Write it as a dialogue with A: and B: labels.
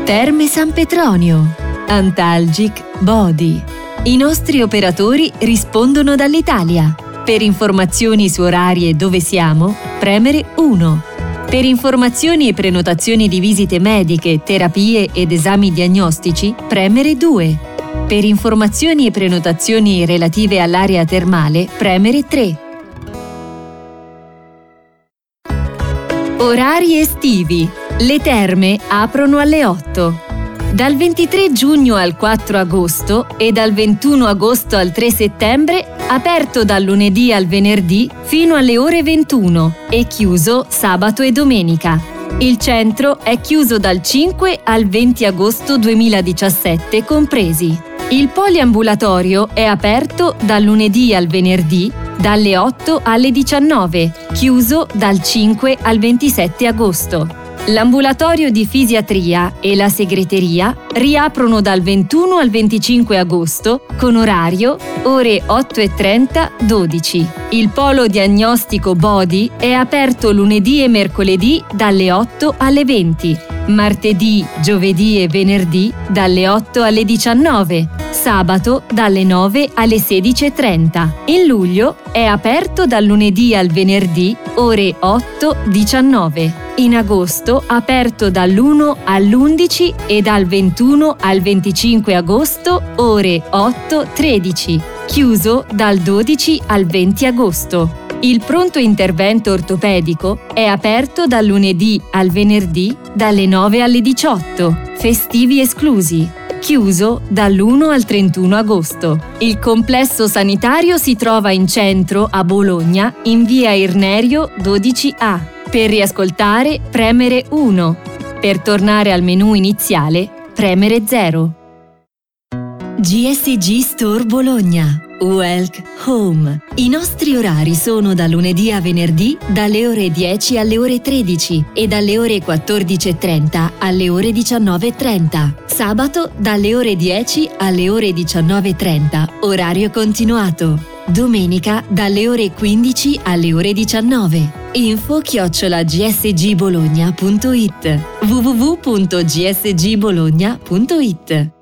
A: Terme San Petronio, Antalgic Body. I nostri operatori rispondono dall'Italia. Per informazioni su orari e dove siamo, premere 1. Per informazioni e prenotazioni di visite mediche, terapie ed esami diagnostici, premere 2. Per informazioni e prenotazioni relative all'area termale, premere 3. Orari estivi. Le terme aprono alle 8. Dal 23 giugno al 4 agosto e dal 21 agosto al 3 settembre, aperto dal lunedì al venerdì fino alle ore 21 e chiuso sabato e domenica. Il centro è chiuso dal 5 al 20 agosto 2017 compresi. Il poliambulatorio è aperto dal lunedì al venerdì dalle 8 alle 19, chiuso dal 5 al 27 agosto. L'ambulatorio di fisiatria e la segreteria riaprono dal 21 al 25 agosto con orario ore 8:30-12. Il polo diagnostico Body è aperto lunedì e mercoledì dalle 8 alle 20, martedì, giovedì e venerdì dalle 8 alle 19, sabato dalle 9 alle 16:30. In luglio è aperto dal lunedì al venerdì ore 8-19. In agosto aperto dall'1 all'11 e dal 21 al 25 agosto ore 8-13, chiuso dal 12 al 20 agosto. Il pronto intervento ortopedico è aperto dal lunedì al venerdì dalle 9 alle 18, festivi esclusi, chiuso dall'1 al 31 agosto. Il complesso sanitario si trova in centro a Bologna in via Irnerio 12A. Per riascoltare, premere 1. Per tornare al menu iniziale, premere 0. GSG Store Bologna. Welcome Home. I nostri orari sono da lunedì a venerdì dalle ore 10 alle ore 13 e dalle ore 14:30 alle ore 19:30. Sabato dalle ore 10 alle ore 19:30, orario continuato. Domenica dalle ore 15 alle ore 19. info@gsgbologna.it www.gsgbologna.it